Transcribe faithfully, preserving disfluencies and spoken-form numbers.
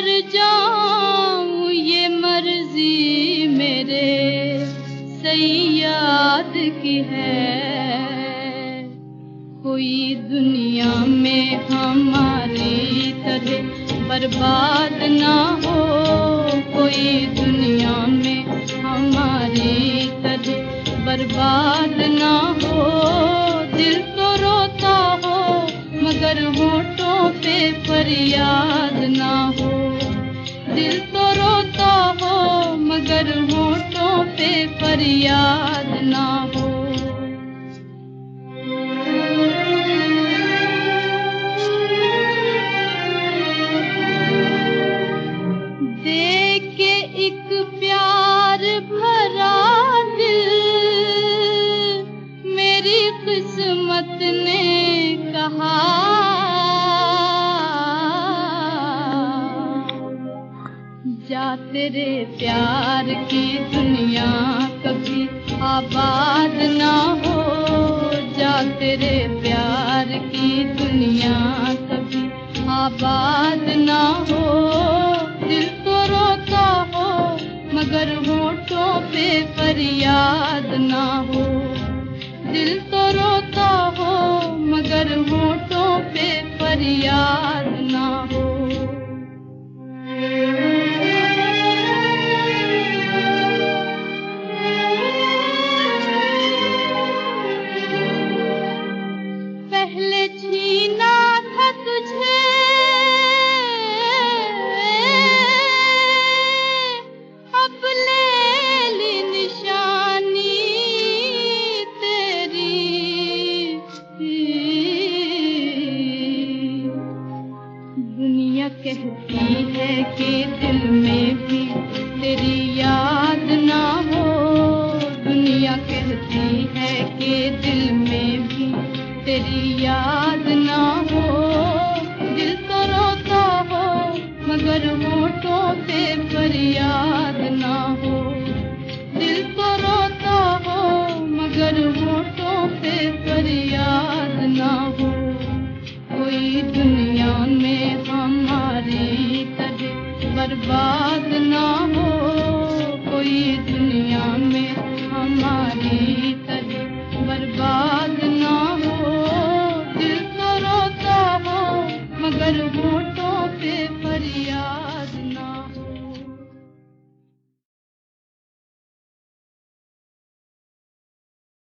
जाऊं ये मर्जी मेरे सैयाद की है। कोई दुनिया में हमारी तरह बर्बाद ना हो, कोई दुनिया में हमारी तरह बर्बाद ना हो। दिल तो रोता हो मगर होठों पे फरियाद ना हो, दिल तो रोता हो मगर होठों पे फरियाद ना हो। देख के एक प्यार भरा दिल मेरी किस्मत ने कहा, जा तेरे प्यार की दुनिया कभी आबाद ना हो, जा तेरे प्यार की दुनिया कभी आबाद ना हो। दिल तो रोता हो मगर होठों पे फरियाद ना हो, दिल तो रोता हो मगर होठों पे फरियाद ना हो। पहले छीना था तुझे अब ले ली निशानी तेरी, दुनिया कहती है कि दिल में भी तेरी याद ना हो, दुनिया कहती है कि दिल में भी तेरी याद ना हो। दिल तो रोता हो मगर होठों पे फरियाद ना हो, दिल तो रोता हो मगर होठों पे फरियाद ना हो। कोई दुनिया में हमारी तरह बर्बाद ना हो, कोई दुनिया में हमारी तरह बर्बाद ना हो। दिल तो रोता हो मगर होठों